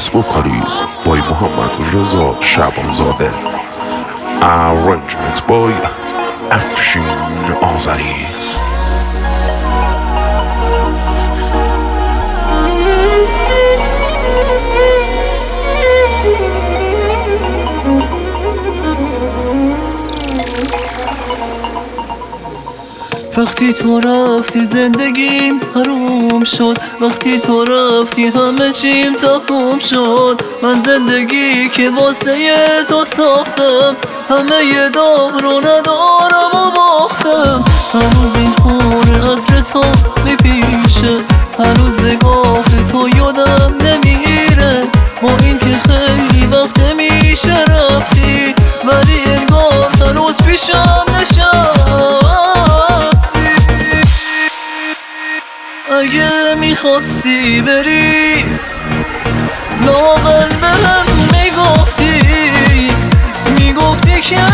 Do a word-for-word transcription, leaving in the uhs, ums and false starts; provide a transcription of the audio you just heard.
House vocalist by Muhammad Reza Shabanzadeh. Arrangement by Afshin Azari. وقتی تو رفتی زندگیم حروم شد، وقتی تو رفتی همه چیم تموم شد. من زندگی که واسه تو ساختم همه یه دار رو ندارم و باختم. هنوز این خونه عطر تو میپیشه، هنوز نگاه تو یادم نمیره. با این که خیلی وقت میشه رفتی، ولی انگار هنوز پیشم نشستی. اگه میخواستی بری لااقل بهم میگفتی، میگفتی که